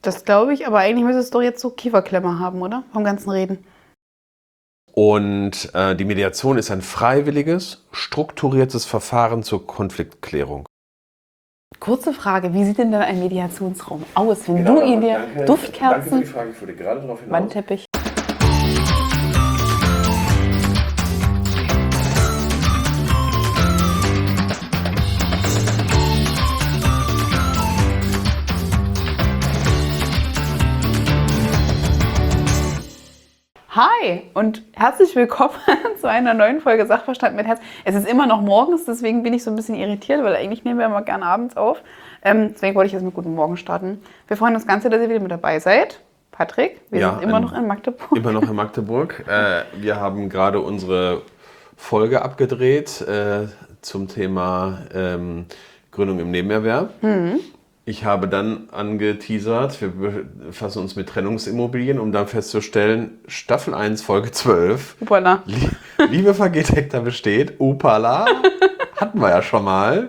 Das glaube ich, aber eigentlich müsste es doch jetzt so Kieferklemmer haben, oder? Vom ganzen Reden. Und die Mediation ist ein freiwilliges, strukturiertes Verfahren zur Konfliktklärung. Kurze Frage, wie sieht denn dann ein Mediationsraum aus, wenn du ihn dir Duftkerzen, Danke für die Frage, ich wollte gerade darauf hinaus. Wandteppich. Hi und herzlich willkommen zu einer neuen Folge Sachverstand mit Herz. Es ist immer noch morgens, deswegen bin ich so ein bisschen irritiert, weil eigentlich nehmen wir immer gerne abends auf. Deswegen wollte ich jetzt mit Guten Morgen starten. Wir freuen uns ganz sehr, dass ihr wieder mit dabei seid. Patrick, wir sind immer noch in Magdeburg. Immer noch in Magdeburg. Wir haben gerade unsere Folge abgedreht zum Thema Gründung im Nebenerwerb. Ich habe dann angeteasert, wir befassen uns mit Trennungsimmobilien, um dann festzustellen, Staffel 1, Folge 12. Upala. Liebe vergeht Hektar besteht. Upala. Hatten wir ja schon mal.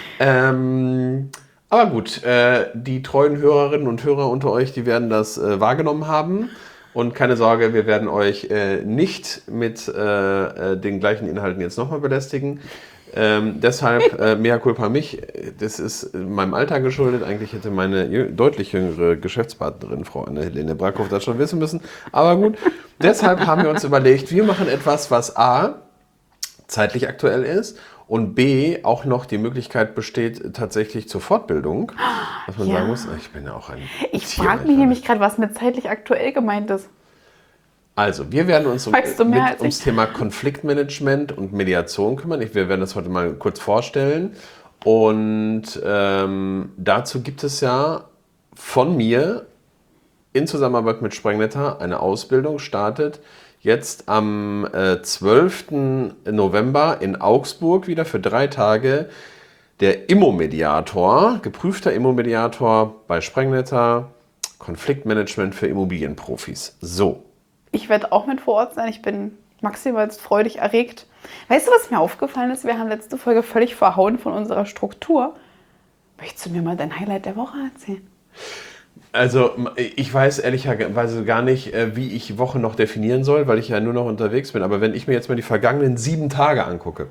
Aber gut, die treuen Hörerinnen und Hörer unter euch, die werden das wahrgenommen haben. Und keine Sorge, wir werden euch nicht mit den gleichen Inhalten jetzt nochmal belästigen. Deshalb, mea culpa mich, das ist meinem Alter geschuldet. Eigentlich hätte meine deutlich jüngere Geschäftspartnerin, Frau Anne-Helene Brackhoff, das schon wissen müssen. Aber gut, deshalb haben wir uns überlegt, wir machen etwas, was A, zeitlich aktuell ist und B, auch noch die Möglichkeit besteht tatsächlich zur Fortbildung. Was man sagen muss, ich bin ja auch ein Ich frage mich nämlich gerade, was mit zeitlich aktuell gemeint ist. Also, wir werden uns ums ich? Thema Konfliktmanagement und Mediation kümmern. Wir werden das heute mal kurz vorstellen. Und dazu gibt es ja von mir in Zusammenarbeit mit Sprengnetter eine Ausbildung, startet jetzt am 12. November in Augsburg wieder für 3 Tage. Der Immomediator, geprüfter Immomediator bei Sprengnetter, Konfliktmanagement für Immobilienprofis. So. Ich werde auch mit vor Ort sein. Ich bin maximal freudig erregt. Weißt du, was mir aufgefallen ist? Wir haben letzte Folge völlig verhauen von unserer Struktur. Möchtest du mir mal dein Highlight der Woche erzählen? Also ich weiß ehrlicherweise gar nicht, wie ich Woche noch definieren soll, weil ich ja nur noch unterwegs bin. Aber wenn ich mir jetzt mal die vergangenen 7 Tage angucke,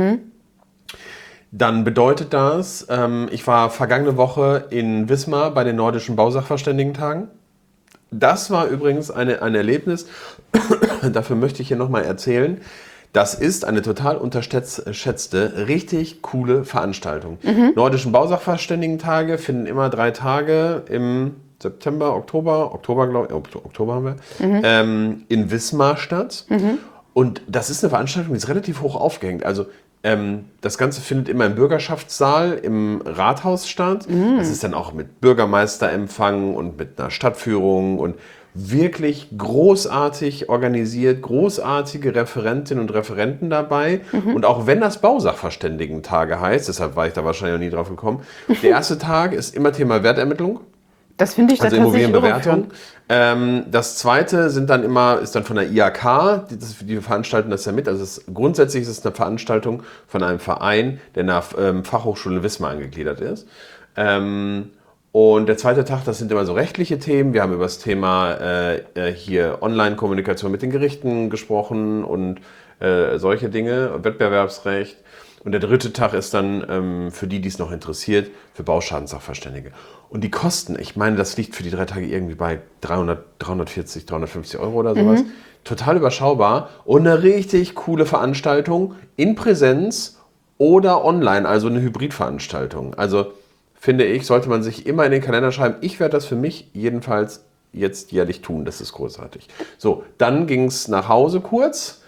dann bedeutet das, ich war vergangene Woche in Wismar bei den Nordischen Bausachverständigentagen. Das war übrigens ein Erlebnis, dafür möchte ich hier nochmal erzählen. Das ist eine total unterschätzte, richtig coole Veranstaltung. Nordischen Bausachverständigentage finden immer 3 Tage im September, Oktober haben wir, in Wismar statt. Und das ist eine Veranstaltung, die ist relativ hoch aufgehängt. Also das Ganze findet immer im Bürgerschaftssaal im Rathaus statt. Das ist dann auch mit Bürgermeisterempfang und mit einer Stadtführung und wirklich großartig organisiert, großartige Referentinnen und Referenten dabei. Und auch wenn das Bausachverständigentage heißt, deshalb war ich da wahrscheinlich noch nie drauf gekommen, der erste Tag ist immer Thema Wertermittlung. Das finde ich Also tatsächlich Immobilienbewertung. Das zweite ist dann von der IHK, die veranstalten das ja mit. Also grundsätzlich ist es eine Veranstaltung von einem Verein, der nach Fachhochschule Wismar angegliedert ist. Und der zweite Tag, das sind immer so rechtliche Themen. Wir haben über das Thema hier Online-Kommunikation mit den Gerichten gesprochen und solche Dinge, Wettbewerbsrecht. Und der dritte Tag ist dann für die es noch interessiert, für Bauschadensachverständige. Und die Kosten, ich meine, das liegt für die 3 Tage irgendwie bei 340, 350 Euro oder sowas. Total überschaubar und eine richtig coole Veranstaltung in Präsenz oder online, also eine Hybridveranstaltung. Also finde ich, sollte man sich immer in den Kalender schreiben. Ich werde das für mich jedenfalls jetzt jährlich tun, das ist großartig. So, dann ging es nach Hause kurz.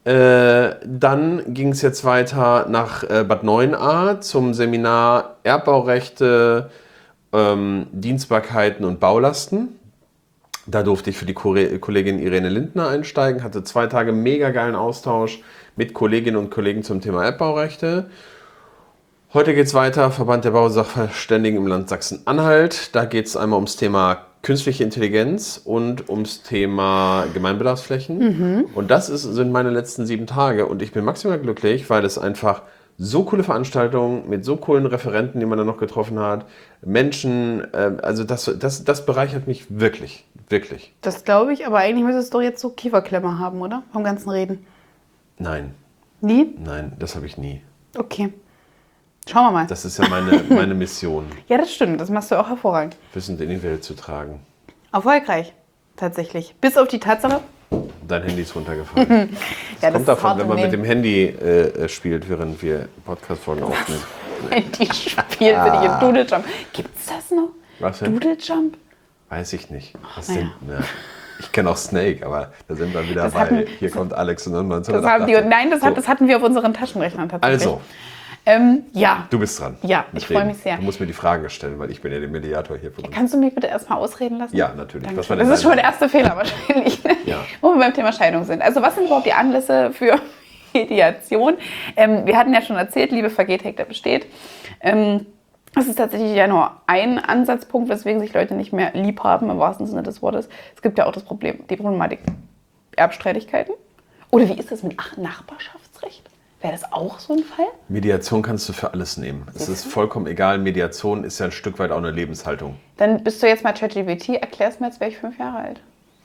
Dann ging es jetzt weiter nach Bad Neuenahr zum Seminar Erbbaurechte, Dienstbarkeiten und Baulasten. Da durfte ich für die Kollegin Irene Lindner einsteigen, hatte 2 Tage mega geilen Austausch mit Kolleginnen und Kollegen zum Thema Erbbaurechte. Heute geht es weiter, Verband der Bausachverständigen im Land Sachsen-Anhalt. Da geht es einmal ums Thema künstliche Intelligenz und ums Thema Gemeinbedarfsflächen. Und das sind meine letzten 7 Tage. Und ich bin maximal glücklich, weil es einfach so coole Veranstaltungen mit so coolen Referenten, die man dann noch getroffen hat. Menschen, also das bereichert mich wirklich, wirklich. Das glaube ich, aber eigentlich müsstest du doch jetzt so Kieferklemmer haben, oder? Vom ganzen Reden. Nein, Nie? nein, das habe ich nie. Okay. Schauen wir mal. Das ist ja meine Mission, Ja, das stimmt. Das machst du auch hervorragend. wissend in die Welt zu tragen. Erfolgreich. Tatsächlich. Bis auf die Tatsache. Dein Handy ist runtergefallen. Ja, Das kommt ist davon, hart wenn man im mit dem Handy spielt, während wir Podcast-Folgen aufnehmen. Die Spiel bin ich in Doodle Jump. Gibt's das noch? Was denn? Doodle Jump? Weiß ich nicht. Was naja. denn? Ja. Ich kenne auch Snake, aber da sind wir wieder Das bei hatten- Hier kommt Alex und Das haben 1988. nein, So, das hatten wir auf unseren Taschenrechnern tatsächlich. Also, Ja. du bist dran. Ja, mit ich freue Reden. mich sehr. Du musst mir die Fragen stellen, weil ich bin ja der Mediator hier von uns. Kannst du mich bitte erstmal ausreden lassen? Ja, natürlich. Danke. Was war Das denn ist schon dein- der erste Fehler wahrscheinlich, Ja. wo wir beim Thema Scheidung sind. Also was sind überhaupt die Anlässe für Mediation? Wir hatten ja schon erzählt, Liebe vergeht, Hektar besteht. Das ist tatsächlich ja nur ein Ansatzpunkt, weswegen sich Leute nicht mehr lieb haben, im wahrsten Sinne des Wortes. Es gibt ja auch die Problematik Erbstreitigkeiten. Oder wie ist das mit Nachbarschaftsrecht? Wäre das auch so ein Fall? Mediation kannst du für alles nehmen. Es ist vollkommen egal. Mediation ist ja ein Stück weit auch eine Lebenshaltung. Dann bist du jetzt mal ChatGPT, erklär's mir, jetzt wäre ich 5 Jahre alt.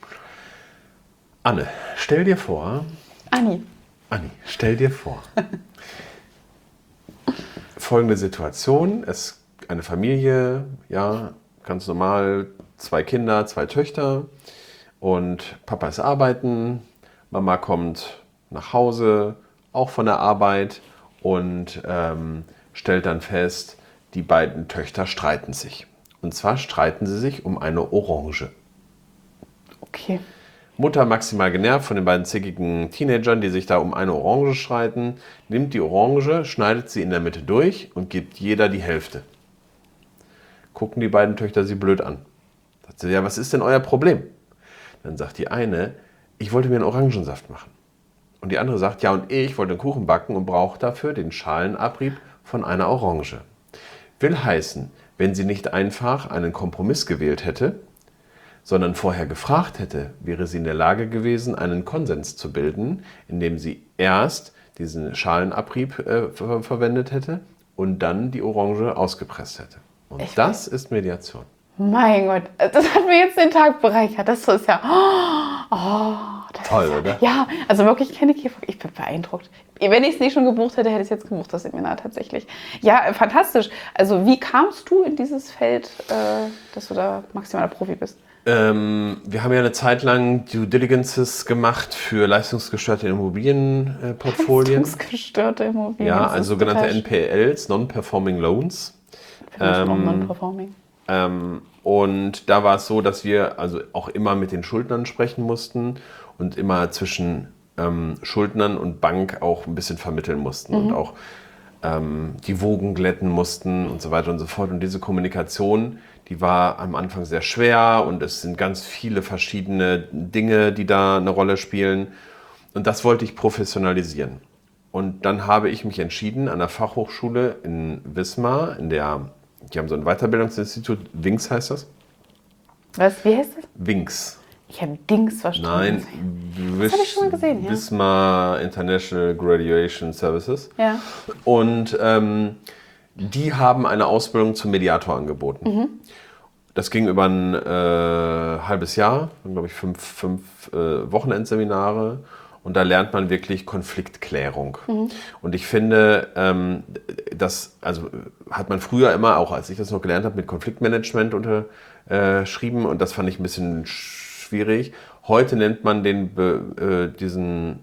Anne, stell dir vor, Anni. stell dir vor, folgende Situation, es eine Familie, ja, ganz normal, 2 Kinder, 2 Töchter und Papa ist arbeiten, Mama kommt nach Hause, auch von der Arbeit und stellt dann fest, die beiden Töchter streiten sich. Und zwar streiten sie sich um eine Orange. Okay. Mutter maximal genervt von den beiden zickigen Teenagern, die sich da um eine Orange streiten, nimmt die Orange, schneidet sie in der Mitte durch und gibt jeder die Hälfte. Gucken die beiden Töchter sie blöd an. Sagt sie, ja, was ist denn euer Problem? Dann sagt die eine, ich wollte mir einen Orangensaft machen. Und die andere sagt, ja, und ich wollte einen Kuchen backen und brauche dafür den Schalenabrieb von einer Orange. Will heißen, wenn sie nicht einfach einen Kompromiss gewählt hätte, sondern vorher gefragt hätte, wäre sie in der Lage gewesen, einen Konsens zu bilden, indem sie erst diesen Schalenabrieb verwendet hätte und dann die Orange ausgepresst hätte. Und das ist Mediation. Mein Gott, das hat mir jetzt den Tag bereichert. Das ist ja... das Toll, ist ja, oder? Ja, also wirklich keine Käfer. Ich bin beeindruckt. Wenn ich es nicht schon gebucht hätte, hätte ich es jetzt gebucht, das Seminar tatsächlich. Ja, fantastisch. Also wie kamst du in dieses Feld, dass du da maximaler Profi bist? Wir haben ja eine Zeit lang Due Diligences gemacht für leistungsgestörte Immobilienportfolien. Leistungsgestörte Immobilien. Ja, das also ist sogenannte total NPLs, Non-Performing Loans. Für mich noch non-performing. Und da war es so, dass wir also auch immer mit den Schuldnern sprechen mussten und immer zwischen Schuldnern und Bank auch ein bisschen vermitteln mussten und auch die Wogen glätten mussten und so weiter und so fort. Und diese Kommunikation, die war am Anfang sehr schwer und es sind ganz viele verschiedene Dinge, die da eine Rolle spielen. Und das wollte ich professionalisieren. Und dann habe ich mich entschieden, an der Fachhochschule in Wismar, die haben so ein Weiterbildungsinstitut, WINKS heißt das? Was, wie heißt das? WINKS. Ich habe Dings verstanden. Nein, Das habe ich schon mal gesehen, ja. Wismar International Graduation Services. Ja. Und die haben eine Ausbildung zum Mediator angeboten. Das ging über ein halbes Jahr, glaube ich, fünf Wochenendseminare. Und da lernt man wirklich Konfliktklärung. Und ich finde, das hat man früher immer, auch als ich das noch gelernt habe, mit Konfliktmanagement unterschrieben. Und das fand ich ein bisschen schwierig. Heute nennt man diesen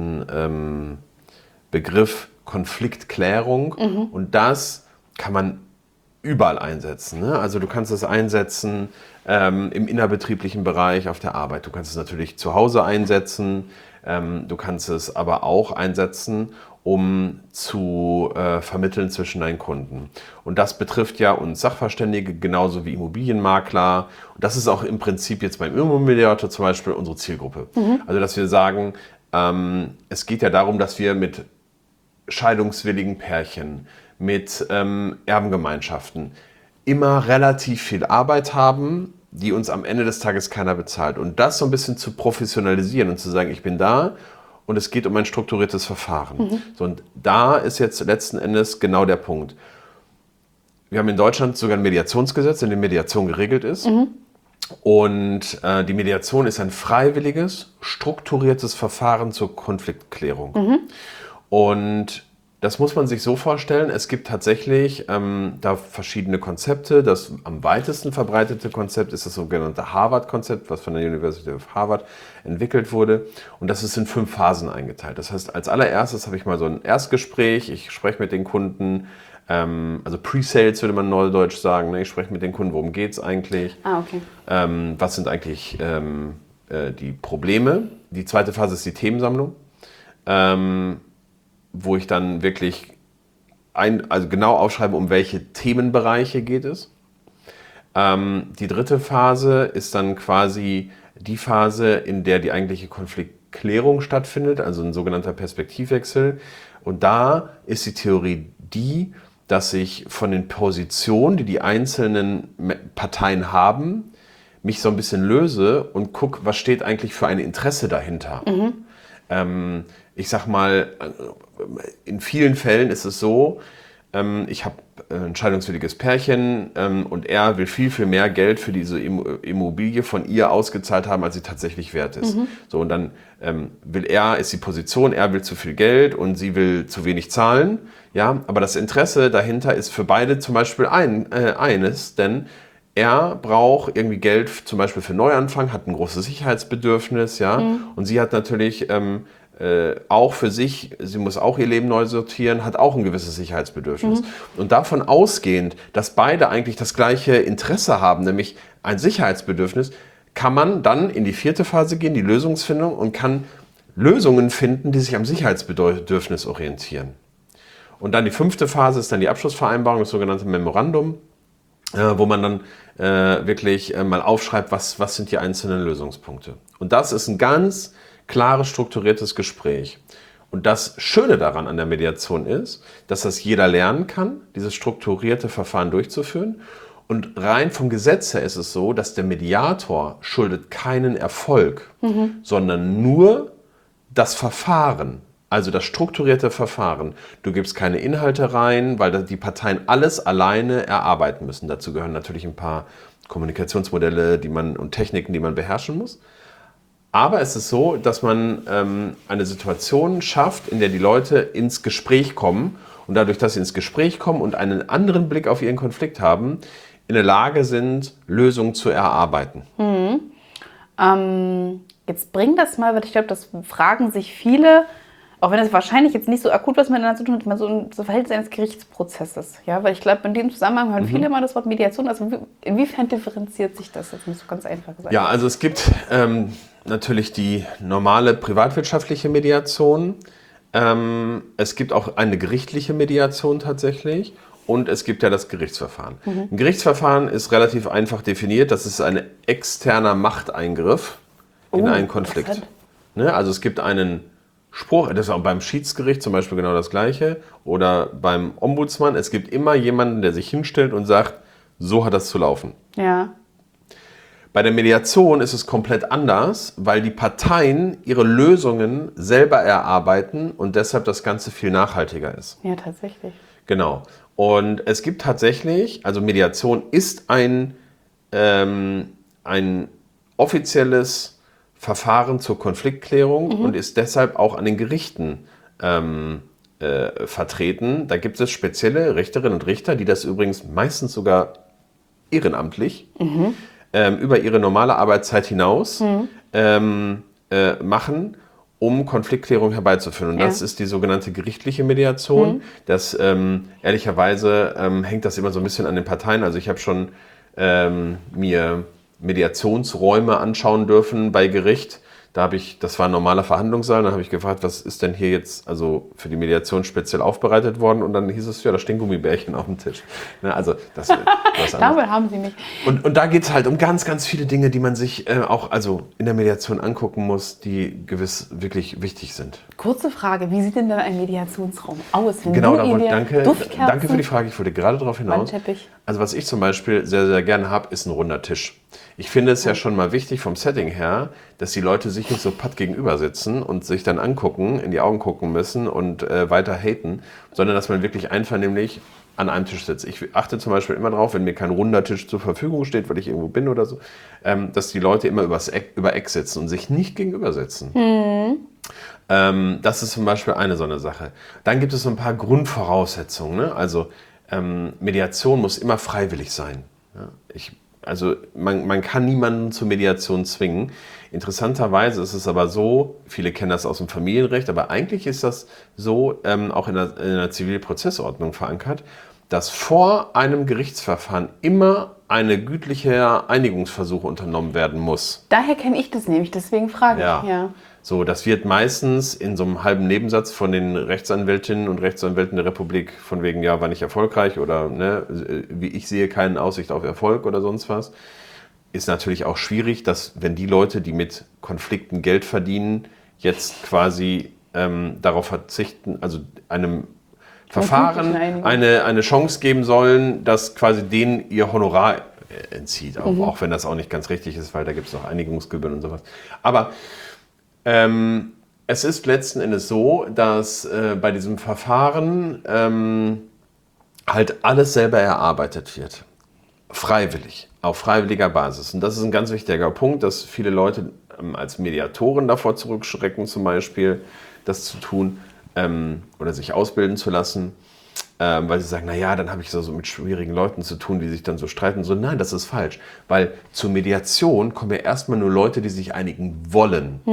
Begriff Konfliktklärung. Und das kann man überall einsetzen. Ne? Also du kannst es einsetzen im innerbetrieblichen Bereich auf der Arbeit. Du kannst es natürlich zu Hause einsetzen. Du kannst es aber auch einsetzen, um zu vermitteln zwischen deinen Kunden. Und das betrifft ja uns Sachverständige genauso wie Immobilienmakler. Und das ist auch im Prinzip jetzt beim Immobilienmediator zum Beispiel unsere Zielgruppe. Also dass wir sagen, es geht ja darum, dass wir mit scheidungswilligen Pärchen, mit Erbengemeinschaften immer relativ viel Arbeit haben, die uns am Ende des Tages keiner bezahlt. Und das so ein bisschen zu professionalisieren und zu sagen, ich bin da, und es geht um ein strukturiertes Verfahren. So, und da ist jetzt letzten Endes genau der Punkt. Wir haben in Deutschland sogar ein Mediationsgesetz, in dem Mediation geregelt ist. Und die Mediation ist ein freiwilliges, strukturiertes Verfahren zur Konfliktklärung. Und das muss man sich so vorstellen, es gibt tatsächlich da verschiedene Konzepte. Das am weitesten verbreitete Konzept ist das sogenannte Harvard-Konzept, was von der University of Harvard entwickelt wurde. Und das ist in 5 Phasen eingeteilt. Das heißt, als allererstes habe ich mal so ein Erstgespräch, ich spreche mit den Kunden, also Pre-Sales würde man neudeutsch sagen, ne? Ich spreche mit den Kunden, worum geht es eigentlich, Okay. was sind eigentlich die Probleme. Die zweite Phase ist die Themensammlung. Wo ich dann wirklich also genau aufschreibe, um welche Themenbereiche geht es. Die dritte Phase ist dann quasi die Phase, in der die eigentliche Konfliktklärung stattfindet, also ein sogenannter Perspektivwechsel. Und da ist die Theorie die, dass ich von den Positionen, die die einzelnen Parteien haben, mich so ein bisschen löse und gucke, was steht eigentlich für ein Interesse dahinter. Ich sag mal, in vielen Fällen ist es so, ich habe ein scheidungswilliges Pärchen und er will viel, viel mehr Geld für diese Immobilie von ihr ausgezahlt haben, als sie tatsächlich wert ist. So, und dann ist die Position, er will zu viel Geld und sie will zu wenig zahlen. Ja, aber das Interesse dahinter ist für beide zum Beispiel eines, denn er braucht irgendwie Geld zum Beispiel für Neuanfang, hat ein großes Sicherheitsbedürfnis, ja, und sie hat natürlich auch für sich, sie muss auch ihr Leben neu sortieren, hat auch ein gewisses Sicherheitsbedürfnis. Und davon ausgehend, dass beide eigentlich das gleiche Interesse haben, nämlich ein Sicherheitsbedürfnis, kann man dann in die 4. Phase gehen, die Lösungsfindung, und kann Lösungen finden, die sich am Sicherheitsbedürfnis orientieren. Und dann die 5. Phase ist dann die Abschlussvereinbarung, das sogenannte Memorandum, wo man dann wirklich mal aufschreibt, was sind die einzelnen Lösungspunkte. Und das ist ein ganz klares, strukturiertes Gespräch. Und das Schöne daran an der Mediation ist, dass das jeder lernen kann, dieses strukturierte Verfahren durchzuführen. Und rein vom Gesetz her ist es so, dass der Mediator schuldet keinen Erfolg, sondern nur das Verfahren, also das strukturierte Verfahren. Du gibst keine Inhalte rein, weil die Parteien alles alleine erarbeiten müssen. Dazu gehören natürlich ein paar Kommunikationsmodelle und Techniken, die man beherrschen muss. Aber es ist so, dass man eine Situation schafft, in der die Leute ins Gespräch kommen und dadurch, dass sie ins Gespräch kommen und einen anderen Blick auf ihren Konflikt haben, in der Lage sind, Lösungen zu erarbeiten. Jetzt bring das mal, weil ich glaube, das fragen sich viele, auch wenn es wahrscheinlich jetzt nicht so akut was miteinander zu tun hat, mal so Verhältnis eines Gerichtsprozesses. Ja? Weil ich glaube, in dem Zusammenhang hören viele mal das Wort Mediation. Also inwiefern differenziert sich das jetzt nicht so ganz einfach gesagt? Ja, also es gibt natürlich die normale privatwirtschaftliche Mediation. Es gibt auch eine gerichtliche Mediation tatsächlich. Und es gibt ja das Gerichtsverfahren. Ein Gerichtsverfahren ist relativ einfach definiert. Das ist ein externer Machteingriff in einen Konflikt. Ne? Also es gibt einen Spruch, das ist auch beim Schiedsgericht zum Beispiel genau das Gleiche. Oder beim Ombudsmann. Es gibt immer jemanden, der sich hinstellt und sagt, so hat das zu laufen. Ja. Bei der Mediation ist es komplett anders, weil die Parteien ihre Lösungen selber erarbeiten und deshalb das Ganze viel nachhaltiger ist. Ja, tatsächlich. Genau. Und es gibt tatsächlich, also Mediation ist ein offizielles Verfahren zur Konfliktklärung und ist deshalb auch an den Gerichten vertreten. Da gibt es spezielle Richterinnen und Richter, die das übrigens meistens sogar ehrenamtlich über ihre normale Arbeitszeit hinaus machen, um Konfliktklärung herbeizuführen. Und das ist die sogenannte gerichtliche Mediation. Das ehrlicherweise hängt das immer so ein bisschen an den Parteien. Also ich habe schon mir Mediationsräume anschauen dürfen bei Gericht. Das war ein normaler Verhandlungssaal, dann habe ich gefragt, was ist denn hier jetzt also für die Mediation speziell aufbereitet worden? Und dann hieß es, ja, da stehen Gummibärchen auf dem Tisch. Ne, also das Dabei haben sie mich. Und da geht es halt um ganz, ganz viele Dinge, die man sich auch also in der Mediation angucken muss, die gewiss wirklich wichtig sind. Kurze Frage, wie sieht denn dann ein Mediationsraum aus? Genau, danke für die Frage, ich wollte gerade darauf hinaus. Wandteppich. Also was ich zum Beispiel sehr, sehr gerne habe, ist ein runder Tisch. Ich finde es ja schon mal wichtig vom Setting her, dass die Leute sich nicht so patt gegenüber sitzen und sich dann angucken, in die Augen gucken müssen und weiter haten, sondern dass man wirklich einvernehmlich an einem Tisch sitzt. Ich achte zum Beispiel immer darauf, wenn mir kein runder Tisch zur Verfügung steht, weil ich irgendwo bin oder so, dass die Leute immer über Eck sitzen und sich nicht gegenüber sitzen. Das ist zum Beispiel eine so eine Sache. Dann gibt es so ein paar Grundvoraussetzungen. Ne? Also Mediation muss immer freiwillig sein. Ja? Also man kann niemanden zur Mediation zwingen. Interessanterweise ist es aber so, viele kennen das aus dem Familienrecht, aber eigentlich ist das so auch in der Zivilprozessordnung verankert, dass vor einem Gerichtsverfahren immer eine gütliche Einigungsversuch unternommen werden muss. Daher kenne ich das nämlich, deswegen frage ich. Ja. Ja. So, das wird meistens in so einem halben Nebensatz von den Rechtsanwältinnen und Rechtsanwälten der Republik von wegen, ja, war nicht erfolgreich oder ne, wie ich sehe, keine Aussicht auf Erfolg oder sonst was. Ist natürlich auch schwierig, dass wenn die Leute, die mit Konflikten Geld verdienen, jetzt quasi darauf verzichten, also einem Verfahren eine Chance geben sollen, dass quasi denen ihr Honorar entzieht. Auch wenn das auch nicht ganz richtig ist, weil da gibt es noch Einigungsgebühren und sowas. Aber es ist letzten Endes so, dass bei diesem Verfahren halt alles selber erarbeitet wird. Freiwillig, auf freiwilliger Basis. Und das ist ein ganz wichtiger Punkt, dass viele Leute als Mediatoren davor zurückschrecken, zum Beispiel das zu tun oder sich ausbilden zu lassen, weil sie sagen, naja, dann habe ich so mit schwierigen Leuten zu tun, die sich dann so streiten. So, nein, das ist falsch, weil zur Mediation kommen ja erstmal nur Leute, die sich einigen wollen.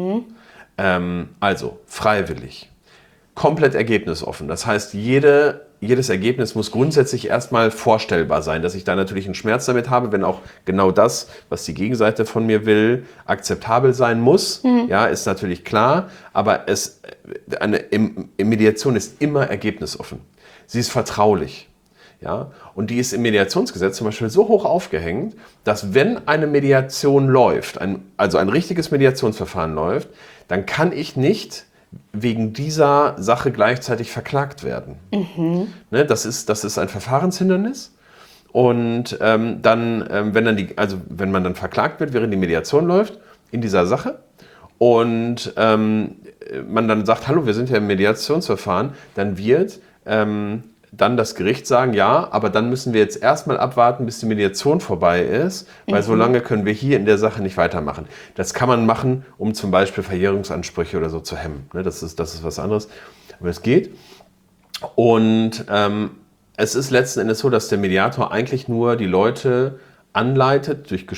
Also freiwillig, komplett ergebnisoffen. Das heißt, jedes Ergebnis muss grundsätzlich erstmal vorstellbar sein, dass ich da natürlich einen Schmerz damit habe, wenn auch genau das, was die Gegenseite von mir will, akzeptabel sein muss. Ja, ist natürlich klar, aber Mediation ist immer ergebnisoffen. Sie ist vertraulich. Ja? Und die ist im Mediationsgesetz zum Beispiel so hoch aufgehängt, dass wenn eine Mediation läuft, also ein richtiges Mediationsverfahren läuft, dann kann ich nicht wegen dieser Sache gleichzeitig verklagt werden. Ne, das ist ein Verfahrenshindernis. Und wenn man dann verklagt wird, während die Mediation läuft, in dieser Sache, und man dann sagt, hallo, wir sind ja im Mediationsverfahren, dann wird dann das Gericht sagen, ja, aber dann müssen wir jetzt erstmal abwarten, bis die Mediation vorbei ist, weil so lange können wir hier in der Sache nicht weitermachen. Das kann man machen, um zum Beispiel Verjährungsansprüche oder so zu hemmen. Ne, das ist was anderes, aber es geht. Und es ist letzten Endes so, dass der Mediator eigentlich nur die Leute anleitet durch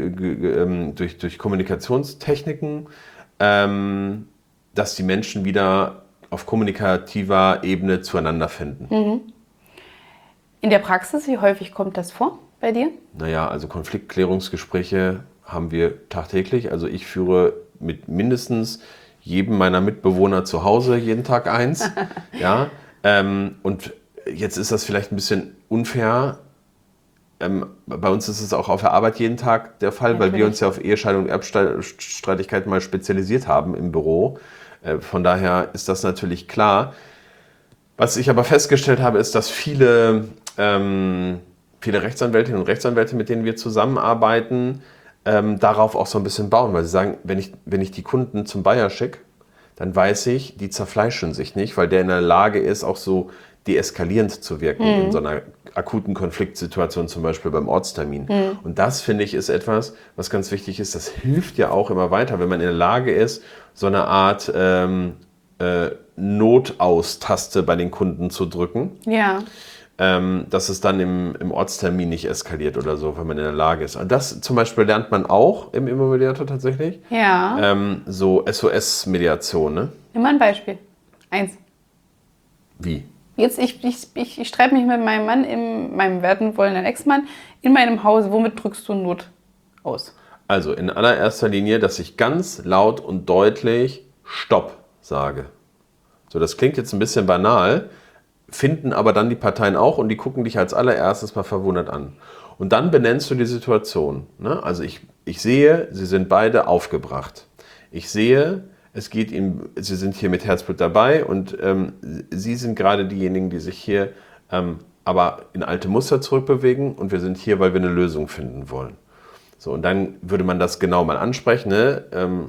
Kommunikationstechniken, dass die Menschen wieder auf kommunikativer Ebene zueinander finden. In der Praxis, wie häufig kommt das vor bei dir? Naja, also Konfliktklärungsgespräche haben wir tagtäglich. Also ich führe mit mindestens jedem meiner Mitbewohner zu Hause jeden Tag eins. Ja, und jetzt ist das vielleicht ein bisschen unfair. Bei uns ist es auch auf der Arbeit jeden Tag der Fall, weil wir uns ja auf Ehescheidung und Erbstreitigkeiten mal spezialisiert haben im Büro. Von daher ist das natürlich klar. Was ich aber festgestellt habe, ist, dass viele Rechtsanwältinnen und Rechtsanwälte, mit denen wir zusammenarbeiten, darauf auch so ein bisschen bauen, weil sie sagen, wenn ich die Kunden zum Bayer schicke, dann weiß ich, die zerfleischen sich nicht, weil der in der Lage ist, auch so deeskalierend zu wirken in so einer akuten Konfliktsituation, zum Beispiel beim Ortstermin. Und das, finde ich, ist etwas, was ganz wichtig ist. Das hilft ja auch immer weiter, wenn man in der Lage ist, so eine Art Notaustaste bei den Kunden zu drücken. Ja. Dass es dann im Ortstermin nicht eskaliert oder so, wenn man in der Lage ist. Das zum Beispiel lernt man auch im Immomediator tatsächlich. Ja. So SOS-Mediation, ne? Nimm mal ein Beispiel. Eins. Wie? Jetzt, ich streite mich mit meinem Mann, meinem werden wollenden Ex-Mann, in meinem Haus. Womit drückst du Not aus? Also in allererster Linie, dass ich ganz laut und deutlich Stopp sage. So, das klingt jetzt ein bisschen banal, finden aber dann die Parteien auch und die gucken dich als allererstes mal verwundert an. Und dann benennst du die Situation. Ne? Also ich sehe, sie sind beide aufgebracht. Ich sehe, sie sind hier mit Herzblut dabei und sie sind gerade diejenigen, die sich hier aber in alte Muster zurückbewegen und wir sind hier, weil wir eine Lösung finden wollen. So, und dann würde man das genau mal ansprechen, ne?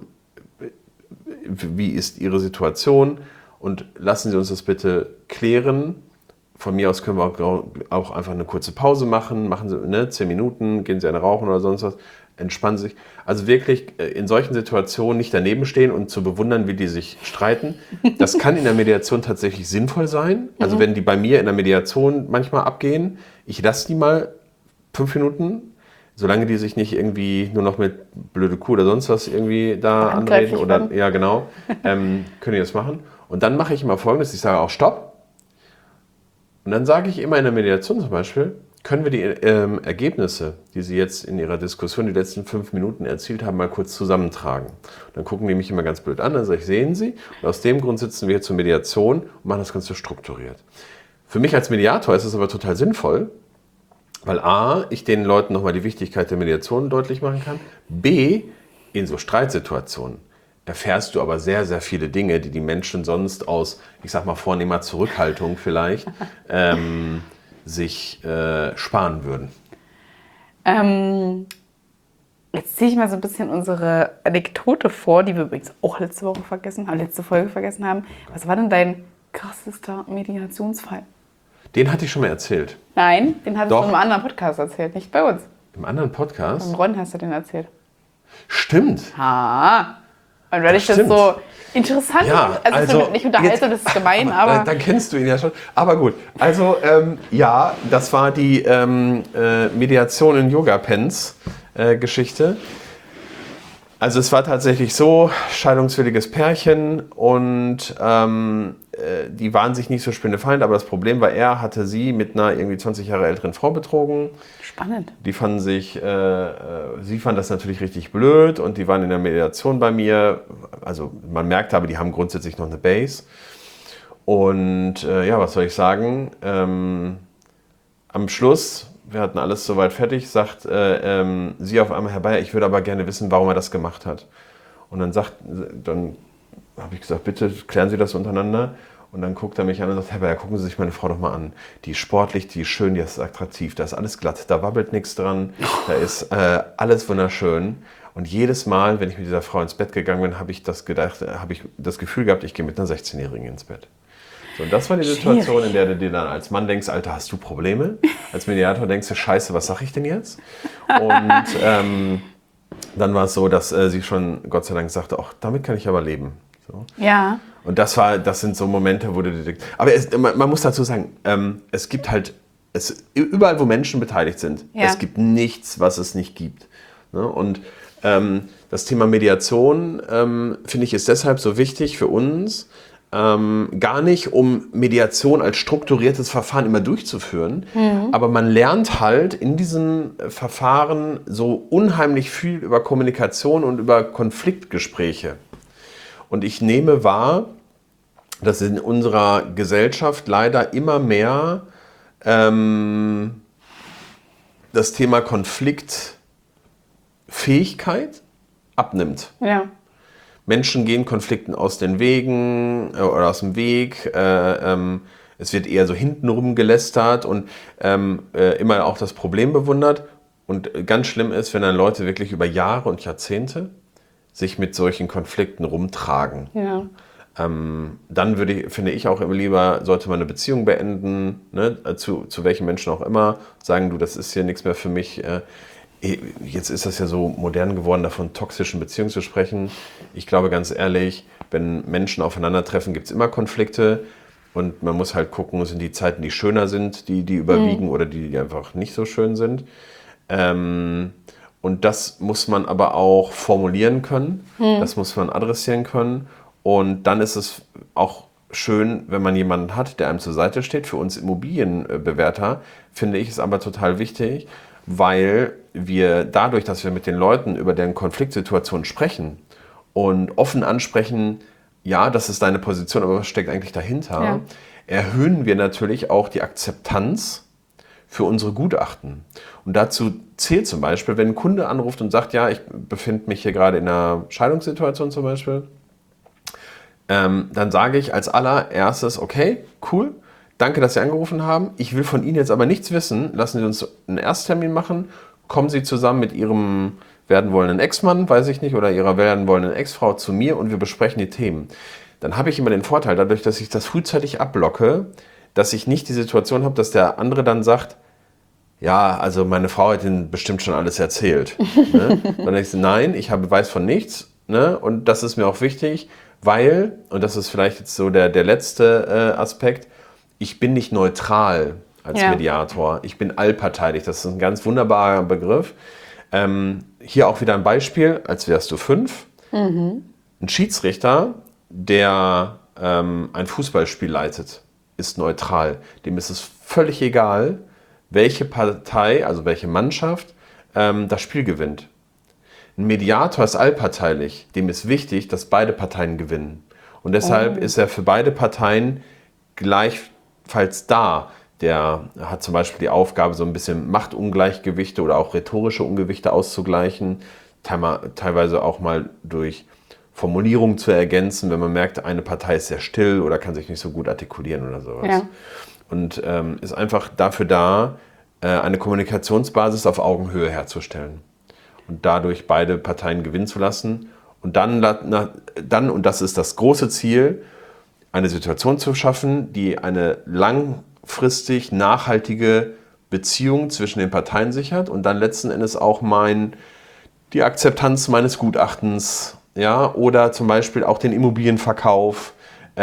Wie ist Ihre Situation und lassen Sie uns das bitte klären. Von mir aus können wir auch einfach eine kurze Pause machen. Machen Sie 10 Minuten, gehen Sie eine rauchen oder sonst was, entspannen Sie sich. Also wirklich in solchen Situationen nicht daneben stehen und zu bewundern, wie die sich streiten. Das kann in der Mediation tatsächlich sinnvoll sein. Also wenn die bei mir in der Mediation manchmal abgehen, ich lasse die mal 5 Minuten, solange die sich nicht irgendwie nur noch mit blöde Kuh oder sonst was irgendwie da anreden oder ja genau, können die das machen. Und dann mache ich immer Folgendes, ich sage auch Stopp. Und dann sage ich immer in der Mediation zum Beispiel, können wir die Ergebnisse, die Sie jetzt in Ihrer Diskussion die letzten 5 Minuten erzielt haben, mal kurz zusammentragen. Und dann gucken die mich immer ganz blöd an, dann sage ich, sehen Sie, und aus dem Grund sitzen wir hier zur Mediation und machen das Ganze strukturiert. Für mich als Mediator ist es aber total sinnvoll, weil A, ich den Leuten nochmal die Wichtigkeit der Mediation deutlich machen kann, B, in so Streitsituationen erfährst du aber sehr, sehr viele Dinge, die die Menschen sonst aus, ich sag mal, vornehmer Zurückhaltung vielleicht sich sparen würden. Jetzt ziehe ich mal so ein bisschen unsere Anekdote vor, die wir übrigens auch letzte Folge vergessen haben. Was war denn dein krassester Mediationsfall? Den hatte ich schon mal erzählt. Nein, den hattest du in einem anderen Podcast erzählt, nicht bei uns. Im anderen Podcast? Im Ron hast du den erzählt. Stimmt. Und weil ich das so interessant ja, also nicht unterhalte, das ist gemein, aber... Dann kennst du ihn ja schon. Aber gut, also ja, das war die Mediation in Yoga-Pens Geschichte. Also es war tatsächlich so, scheidungswilliges Pärchen und die waren sich nicht so spinnefeind, aber das Problem war, er hatte sie mit einer irgendwie 20 Jahre älteren Frau betrogen. Spannend. Die fanden sich, sie fand das natürlich richtig blöd und die waren in der Mediation bei mir. Also man merkte aber, die haben grundsätzlich noch eine Base. Und ja, was soll ich sagen? Am Schluss, wir hatten alles soweit fertig, sagt sie auf einmal herbei, ich würde aber gerne wissen, warum er das gemacht hat. Und dann habe ich gesagt, bitte klären Sie das untereinander. Und dann guckt er mich an und sagt, Herr Bayer, gucken Sie sich meine Frau doch mal an. Die ist sportlich, die ist schön, die ist attraktiv, da ist alles glatt, da wabbelt nichts dran, da ist alles wunderschön. Und jedes Mal, wenn ich mit dieser Frau ins Bett gegangen bin, habe ich das Gefühl gehabt, ich gehe mit einer 16-Jährigen ins Bett. So, und das war die Situation, in der du dir dann als Mann denkst, Alter, hast du Probleme? Als Mediator denkst du, Scheiße, was sag ich denn jetzt? Und dann war es so, dass sie schon Gott sei Dank sagte, ach, damit kann ich aber leben. So. Ja. Und das sind so Momente, wo du dir denkst. Aber man muss dazu sagen, es gibt halt, überall wo Menschen beteiligt sind, es gibt nichts, was es nicht gibt. Ne? Und das Thema Mediation, finde ich, ist deshalb so wichtig für uns, gar nicht, um Mediation als strukturiertes Verfahren immer durchzuführen, aber man lernt halt in diesen Verfahren so unheimlich viel über Kommunikation und über Konfliktgespräche. Und ich nehme wahr, dass in unserer Gesellschaft leider immer mehr das Thema Konfliktfähigkeit abnimmt. Ja. Menschen gehen Konflikten aus den Wegen oder aus dem Weg. Es wird eher so hintenrum gelästert und immer auch das Problem bewundert. Und ganz schlimm ist, wenn dann Leute wirklich über Jahre und Jahrzehnte sich mit solchen Konflikten rumtragen. Ja. Dann finde ich auch immer lieber, sollte man eine Beziehung beenden, ne, zu welchen Menschen auch immer, sagen, du, das ist hier nichts mehr für mich. Jetzt ist das ja so modern geworden, davon toxischen Beziehungen zu sprechen. Ich glaube ganz ehrlich, wenn Menschen aufeinandertreffen, gibt es immer Konflikte und man muss halt gucken, sind die Zeiten, die schöner sind, die überwiegen oder die einfach nicht so schön sind. Und das muss man aber auch formulieren können, das muss man adressieren können. Und dann ist es auch schön, wenn man jemanden hat, der einem zur Seite steht. Für uns Immobilienbewerter finde ich es aber total wichtig, weil wir dadurch, dass wir mit den Leuten über deren Konfliktsituation sprechen und offen ansprechen, ja, das ist deine Position, aber was steckt eigentlich dahinter, erhöhen wir natürlich auch die Akzeptanz für unsere Gutachten. Und dazu zählt zum Beispiel, wenn ein Kunde anruft und sagt, ja, ich befinde mich hier gerade in einer Scheidungssituation zum Beispiel, dann sage ich als allererstes, okay, cool, danke, dass Sie angerufen haben. Ich will von Ihnen jetzt aber nichts wissen. Lassen Sie uns einen Ersttermin machen. Kommen Sie zusammen mit Ihrem werden wollenden Ex-Mann, weiß ich nicht, oder Ihrer werden wollenden Ex-Frau zu mir und wir besprechen die Themen. Dann habe ich immer den Vorteil, dadurch, dass ich das frühzeitig abblocke, dass ich nicht die Situation habe, dass der andere dann sagt, ja, also meine Frau hat Ihnen bestimmt schon alles erzählt. Ne? Dann ich so, nein, ich weiß von nichts, ne? Und das ist mir auch wichtig, weil, und das ist vielleicht jetzt so der letzte Aspekt, ich bin nicht neutral als Mediator, ich bin allparteilich, das ist ein ganz wunderbarer Begriff. Hier auch wieder ein Beispiel, als wärst du 5. Ein Schiedsrichter, der ein Fußballspiel leitet, ist neutral. Dem ist es völlig egal, welche Partei, also welche Mannschaft das Spiel gewinnt. Ein Mediator ist allparteilich. Dem ist wichtig, dass beide Parteien gewinnen. Und deshalb ist er für beide Parteien gleichfalls da. Der hat zum Beispiel die Aufgabe, so ein bisschen Machtungleichgewichte oder auch rhetorische Ungewichte auszugleichen. Teilweise auch mal durch Formulierungen zu ergänzen, wenn man merkt, eine Partei ist sehr still oder kann sich nicht so gut artikulieren oder sowas. Ja. Und ist einfach dafür da, eine Kommunikationsbasis auf Augenhöhe herzustellen und dadurch beide Parteien gewinnen zu lassen und dann, und das ist das große Ziel, eine Situation zu schaffen, die eine langfristig nachhaltige Beziehung zwischen den Parteien sichert und dann letzten Endes auch die Akzeptanz meines Gutachtens, ja, oder zum Beispiel auch den Immobilienverkauf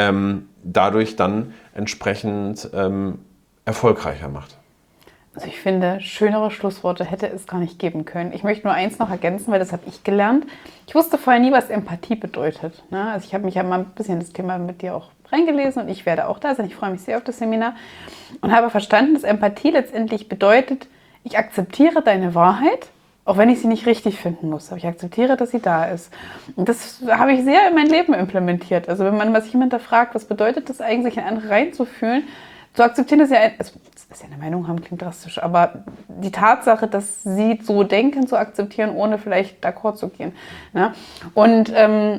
dadurch dann entsprechend erfolgreicher macht. Also ich finde, schönere Schlussworte hätte es gar nicht geben können. Ich möchte nur eins noch ergänzen, weil das habe ich gelernt. Ich wusste vorher nie, was Empathie bedeutet. Ne? Also ich habe mich ja mal ein bisschen das Thema mit dir auch reingelesen und ich werde auch da sein. Ich freue mich sehr auf das Seminar und habe verstanden, dass Empathie letztendlich bedeutet, ich akzeptiere deine Wahrheit, auch wenn ich sie nicht richtig finden muss. Aber ich akzeptiere, dass sie da ist. Und das habe ich sehr in mein Leben implementiert. Also wenn man sich jemand fragt, was bedeutet das eigentlich, in andere reinzufühlen, zu akzeptieren, dass sie eine Meinung haben, klingt drastisch, aber die Tatsache, dass sie so denken, zu akzeptieren, ohne vielleicht d'accord zu gehen. Ne? Und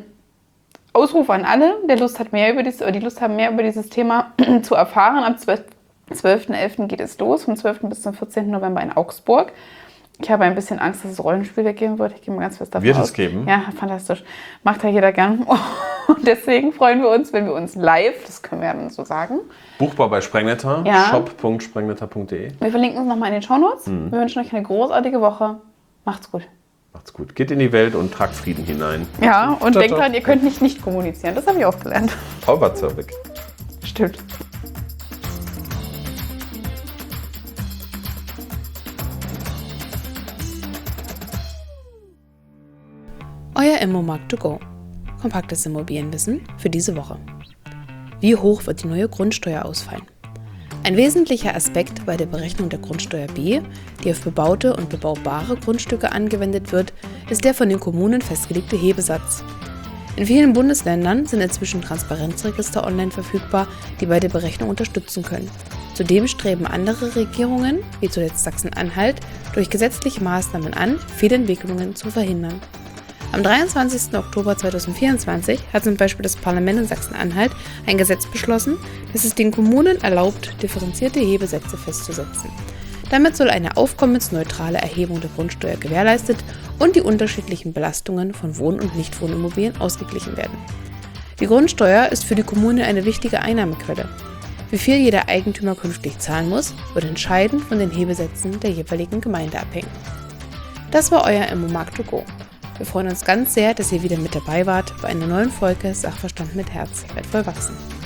Ausruf an alle, der Lust hat mehr über die Lust haben, mehr über dieses Thema zu erfahren. Am 12.11. geht es los, vom 12. bis zum 14. November in Augsburg. Ich habe ein bisschen Angst, dass es Rollenspiele geben wird. Ich gehe mal ganz fest davon aus. Wird es geben? Ja, fantastisch. Macht ja jeder gern. Und deswegen freuen wir uns, wenn wir uns live, das können wir ja dann so sagen. Buchbar bei Sprengnetter, Ja. shop.sprengnetter.de. Wir verlinken uns nochmal in den Shownotes. Wir wünschen euch eine großartige Woche. Macht's gut. Macht's gut. Geht in die Welt und tragt Frieden hinein. Ja, und Ciao, denkt ciao. dran, ihr könnt nicht kommunizieren. Das habe ich auch gelernt. Frau Watzlawick. Stimmt. Euer Immomarkt to go. Kompaktes Immobilienwissen für diese Woche. Wie hoch wird die neue Grundsteuer ausfallen? Ein wesentlicher Aspekt bei der Berechnung der Grundsteuer B, die auf bebaute und bebaubare Grundstücke angewendet wird, ist der von den Kommunen festgelegte Hebesatz. In vielen Bundesländern sind inzwischen Transparenzregister online verfügbar, die bei der Berechnung unterstützen können. Zudem streben andere Regierungen, wie zuletzt Sachsen-Anhalt, durch gesetzliche Maßnahmen an, Fehlentwicklungen zu verhindern. Am 23. Oktober 2024 hat zum Beispiel das Parlament in Sachsen-Anhalt ein Gesetz beschlossen, das es den Kommunen erlaubt, differenzierte Hebesätze festzusetzen. Damit soll eine aufkommensneutrale Erhebung der Grundsteuer gewährleistet und die unterschiedlichen Belastungen von Wohn- und Nichtwohnimmobilien ausgeglichen werden. Die Grundsteuer ist für die Kommune eine wichtige Einnahmequelle. Wie viel jeder Eigentümer künftig zahlen muss, wird entscheidend von den Hebesätzen der jeweiligen Gemeinde abhängen. Das war euer Immomarkt to go. Wir freuen uns ganz sehr, dass ihr wieder mit dabei wart bei einer neuen Folge Sachverstand mit Herz, wertvoll wachsen.